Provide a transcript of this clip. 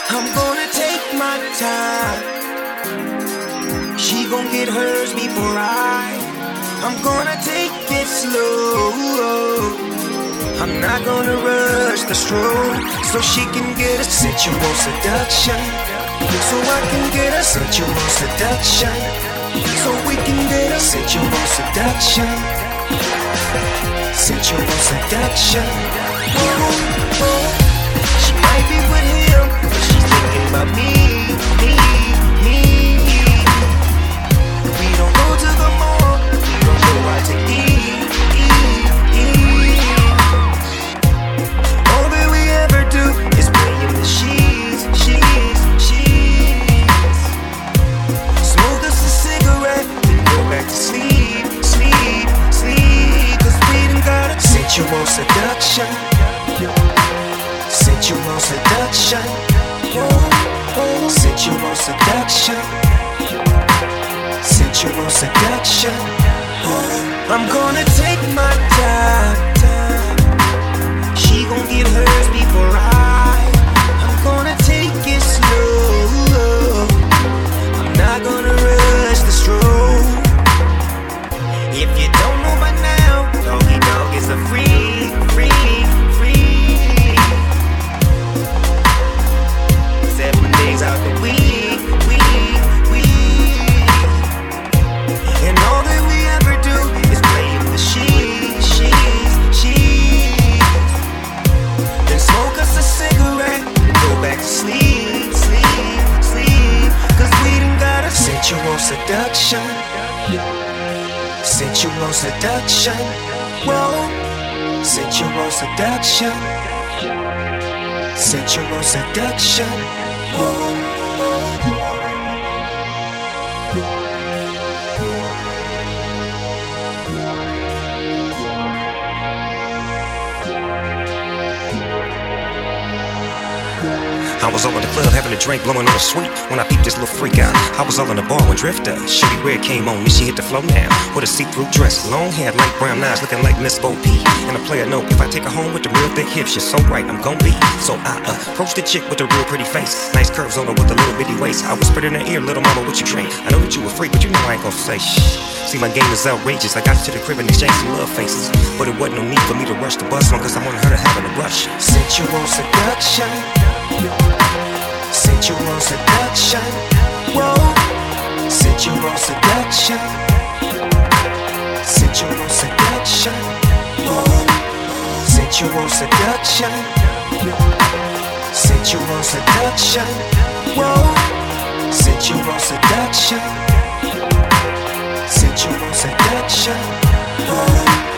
I'm gonna take my time. She gon' get hers before I'm gonna take it slow. I'm not gonna rush the stroke, so she can get a sensual seduction, so I can get a sensual seduction, so we can get a sensual seduction, sensual seduction. She might be with him, but she's thinking about me. We don't go to the mall, we don't go out to eat. All that we ever do is play in the sheets. Smoke us a cigarette, then go back to sleep. Cause we done got a sensual seduction, sensual seduction, sensual seduction, sensual seduction. I'm gonna take my time. She gon' get hers before I'm gonna take it slow. I'm not gonna rush the stroke. If you don't know by now, Doggy Dog is a free. 7 days out the week. And all that we ever do is play in the sheets. Then smoke us a cigarette and go back to sleep. Cause we done got a sensual seduction, sensual seduction, whoa, sensual seduction, sensual seduction, whoa. I was all in the club having a drink, blowing on a sweet when I peeped this little freak out. I was all in the bar when Drifter, Shitty Red came on, and she hit the floor now with a see-through dress, long hair, light brown eyes, looking like Miss Bo P. And a player note, if I take her home with the real thick hips, she's so right, I'm gon' be. So I approached the chick with a real pretty face, nice curves on her with a little bitty waist. I whispered in her ear, little mama, what you drink? I know that you a freak, but you know I ain't gon' say shh. See, my game is outrageous. I got to the crib and exchanged some love faces, but it wasn't no need for me to rush the bus on, cause I wanted her to have a rush. Sensual seduction, sensual seduction, whoa, sensual seduction, sensual seduction, whoa, sensual seduction, sensual seduction, whoa, sensual seduction, sensual seduction, whoa.